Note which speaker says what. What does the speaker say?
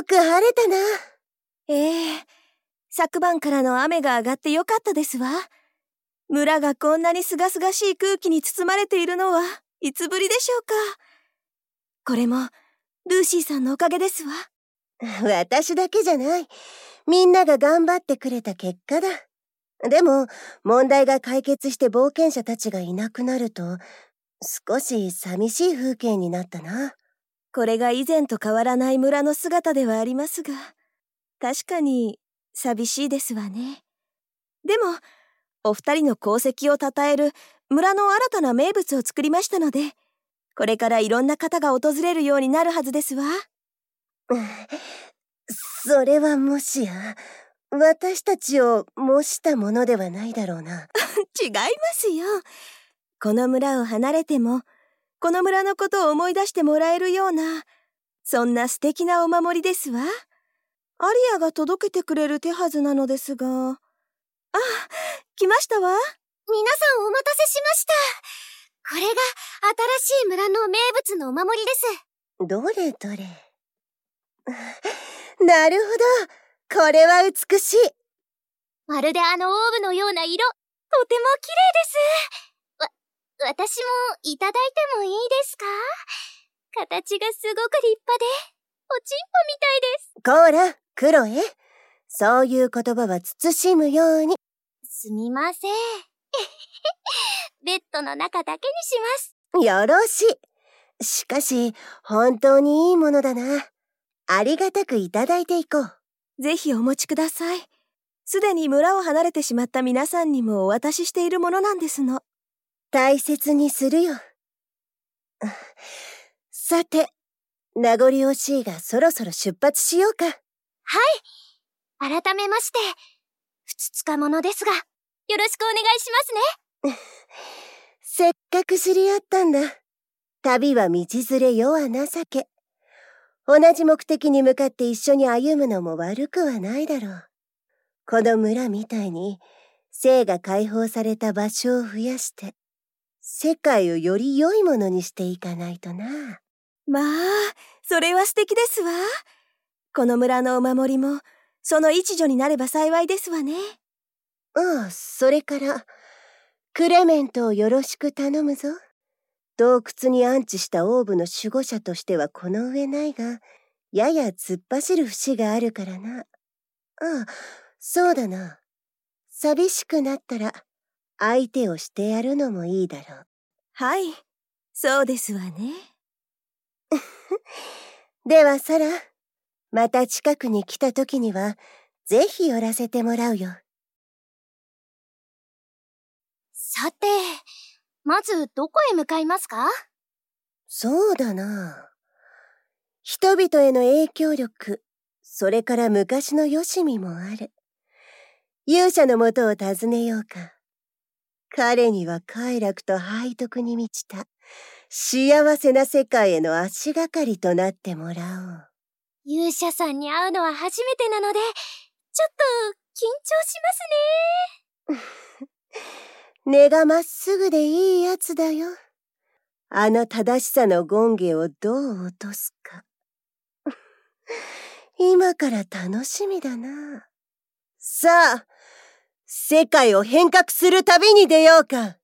Speaker 1: よく晴れたな。
Speaker 2: 昨晩からの雨が上がってよかったですわ。村がこんなにすがすがしい空気に包まれているのはいつぶりでしょうか。これもルーシーさんのおかげですわ。
Speaker 1: 私だけじゃない。みんなが頑張ってくれた結果だ。でも、問題が解決して冒険者たちがいなくなると、少し寂しい風景になったな。
Speaker 2: これが以前と変わらない村の姿ではありますが、確かに寂しいですわね。でも、お二人の功績を称える村の新たな名物を作りましたので、これからいろんな方が訪れるようになるはずですわ。
Speaker 1: それはもしや、私たちを模したものではないだろうな。
Speaker 2: 違いますよ。この村を離れても、この村のことを思い出してもらえるような、そんな素敵なお守りですわ。アリアが届けてくれる手はずなのですが。来ましたわ。
Speaker 3: 皆さんお待たせしました。これが新しい村の名物のお守りです。
Speaker 1: どれどれ。なるほど。これは美しい。
Speaker 3: まるでオーブのような色。とても綺麗です。私もいただいてもいいですか？形がすごく立派で、おちんぽみたいです。
Speaker 1: こら、クロエ。そういう言葉は慎むように。
Speaker 3: すみません。ベッドの中だけにします。
Speaker 1: よろしい。しかし、本当にいいものだな。ありがたくいただいていこう。
Speaker 2: ぜひお持ちください。すでに村を離れてしまった皆さんにもお渡ししているものなんですの。
Speaker 1: 大切にするよ。さて、名残惜しいがそろそろ出発しようか。
Speaker 3: はい。改めまして、ふつつか者ですが、よろしくお願いしますね。
Speaker 1: せっかく知り合ったんだ。旅は道連れ世は情け。同じ目的に向かって一緒に歩むのも悪くはないだろう。この村みたいに、生が解放された場所を増やして、世界をより良いものにしていかないとな。
Speaker 2: まあ、それは素敵ですわ。この村のお守りも、その一助になれば幸いですわね。
Speaker 1: ああ、それから、クレメントをよろしく頼むぞ。洞窟に安置したオーブの守護者としてはこの上ないが、やや突っ走る節があるからな。ああ、そうだな。寂しくなったら、相手をしてやるのもいいだろう。
Speaker 2: はい、そうですわね。
Speaker 1: ではサラ、また近くに来た時には、ぜひ寄らせてもらうよ。
Speaker 3: さて、まずどこへ向かいますか？
Speaker 1: そうだな。人々への影響力、それから昔のよしみもある。勇者のもとを訪ねようか。彼には快楽と背徳に満ちた幸せな世界への足がかりとなってもらおう。
Speaker 3: 勇者さんに会うのは初めてなので、ちょっと緊張しますね。
Speaker 1: 根がまっすぐでいいやつだよ。あの正しさの権化をどう落とすか。今から楽しみだな。さあ、世界を変革する旅に出ようか。